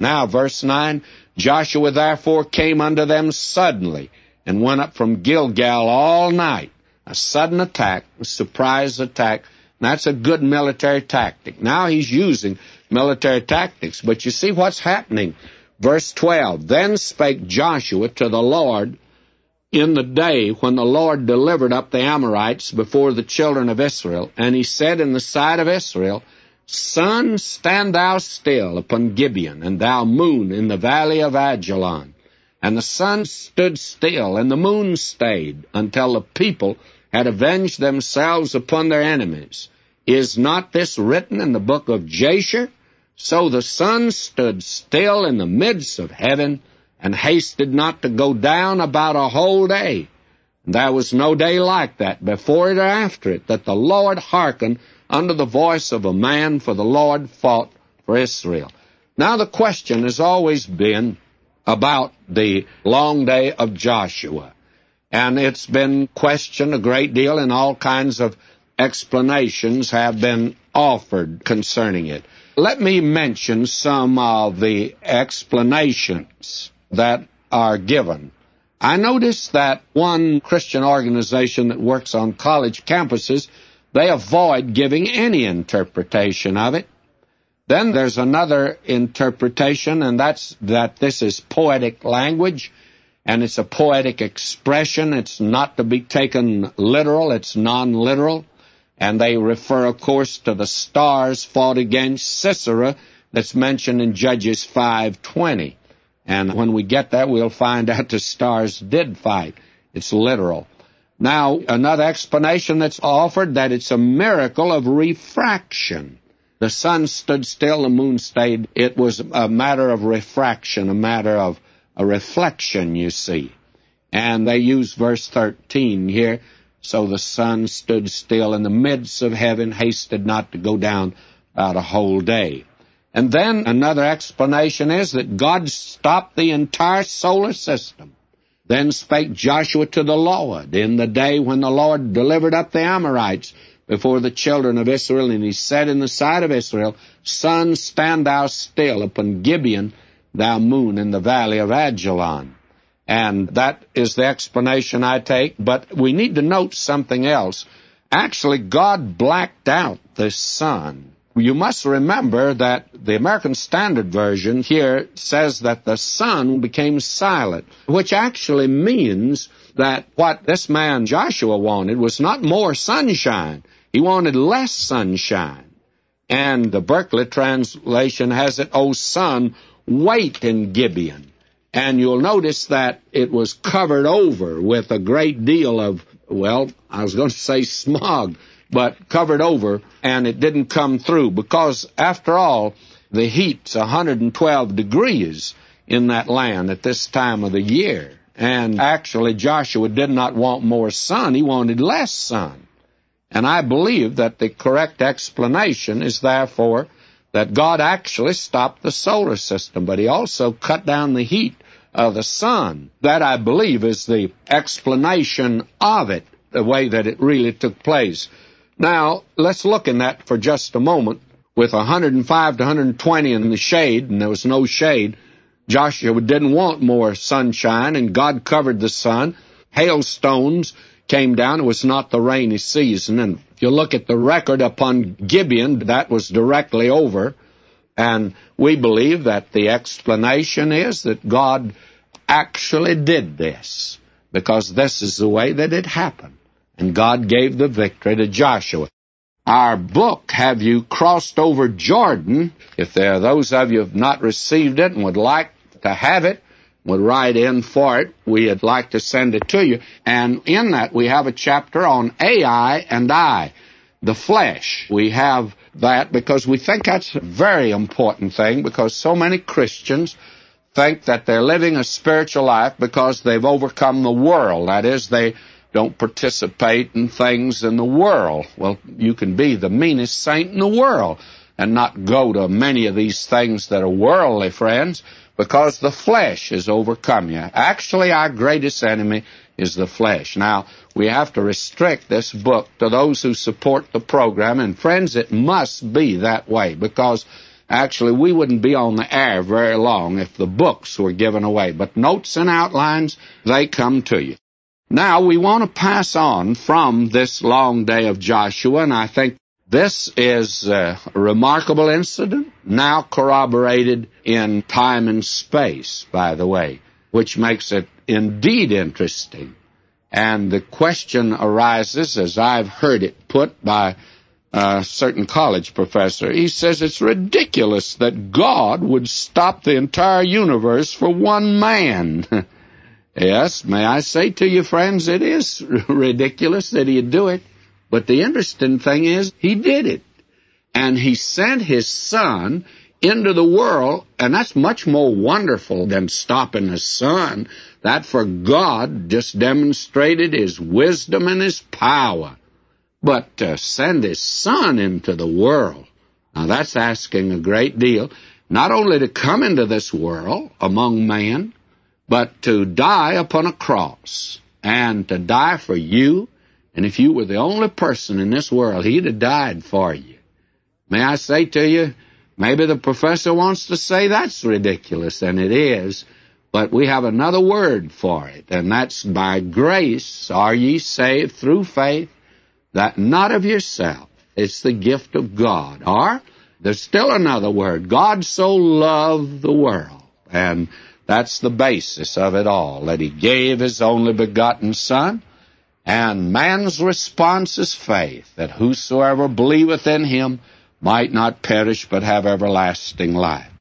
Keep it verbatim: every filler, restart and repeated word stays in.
Now, verse nine, Joshua therefore came unto them suddenly, and went up from Gilgal all night. A sudden attack, a surprise attack. And that's a good military tactic. Now he's using military tactics. But you see what's happening. Verse twelve, Then spake Joshua to the Lord in the day when the Lord delivered up the Amorites before the children of Israel. And he said in the sight of Israel, Sun, stand thou still upon Gibeon, and thou moon in the valley of Ajalon. And the sun stood still, and the moon stayed, until the people had avenged themselves upon their enemies. Is not this written in the book of Jasher? So the sun stood still in the midst of heaven, and hasted not to go down about a whole day. And there was no day like that, before it or after it, that the Lord hearkened unto the voice of a man, for the Lord fought for Israel. Now the question has always been about the long day of Joshua. And it's been questioned a great deal, and all kinds of explanations have been offered concerning it. Let me mention some of the explanations that are given. I noticed that one Christian organization that works on college campuses, they avoid giving any interpretation of it. Then there's another interpretation, and that's that this is poetic language, and it's a poetic expression. It's not to be taken literal. It's non-literal. And they refer, of course, to the stars fought against Sisera that's mentioned in Judges five twenty. And when we get there, we'll find out the stars did fight. It's literal. Now, another explanation that's offered, that it's a miracle of refraction. The sun stood still, the moon stayed. It was a matter of refraction, a matter of a reflection, you see. And they use verse thirteen here. So the sun stood still in the midst of heaven, hasted not to go down about a whole day. And then another explanation is that God stopped the entire solar system. Then spake Joshua to the Lord in the day when the Lord delivered up the Amorites before the children of Israel, and he said in the sight of Israel, Sun, stand thou still upon Gibeon, thou moon in the valley of Ajalon. And that is the explanation I take, but we need to note something else. Actually, God blacked out the sun. You must remember that the American Standard Version here says that the sun became silent, which actually means that what this man Joshua wanted was not more sunshine. He wanted less sunshine. And the Berkeley translation has it, O sun, wait in Gibeon. And you'll notice that it was covered over with a great deal of, well, I was going to say smog, but covered over, and it didn't come through, because, after all, the heat's one hundred twelve degrees in that land at this time of the year. And actually, Joshua did not want more sun. He wanted less sun. And I believe that the correct explanation is, therefore, that God actually stopped the solar system, but he also cut down the heat of the sun. That, I believe, is the explanation of it, the way that it really took place. Now, let's look in that for just a moment. With one hundred five to one hundred twenty in the shade, and there was no shade, Joshua didn't want more sunshine, and God covered the sun. Hailstones came down. It was not the rainy season. And if you look at the record upon Gibeon, that was directly over. And we believe that the explanation is that God actually did this, because this is the way that it happened. And God gave the victory to Joshua. Our book, Have You Crossed Over Jordan? If there are those of you who have not received it and would like to have it, would write in for it, we'd like to send it to you. And in that we have a chapter on Ai and I, the flesh. We have that because we think that's a very important thing, because so many Christians think that they're living a spiritual life because they've overcome the world. That is, they don't participate in things in the world. Well, you can be the meanest saint in the world and not go to many of these things that are worldly, friends, because the flesh has overcome you. Actually, our greatest enemy is the flesh. Now, we have to restrict this book to those who support the program, and friends, it must be that way, because Actually, we wouldn't be on the air very long if the books were given away. But notes and outlines, they come to you. Now, we want to pass on from this long day of Joshua, and I think this is a remarkable incident, now corroborated in time and space, by the way, which makes it indeed interesting. And the question arises, as I've heard it put by a certain college professor. He says it's ridiculous that God would stop the entire universe for one man. Yes, may I say to you, friends, it is ridiculous that he'd do it. But the interesting thing is, he did it. And he sent his son into the world, and that's much more wonderful than stopping the sun. That for God just demonstrated his wisdom and his power. But to send his son into the world, now that's asking a great deal. Not only to come into this world among men, but to die upon a cross, and to die for you. And if you were the only person in this world, he'd have died for you. May I say to you, maybe the professor wants to say that's ridiculous, and it is, but we have another word for it, and that's by grace are ye saved through faith, that not of yourself. It's the gift of God. Or there's still another word. God so loved the world, and that's the basis of it all, that he gave his only begotten Son, and man's response is faith, that whosoever believeth in him might not perish but have everlasting life.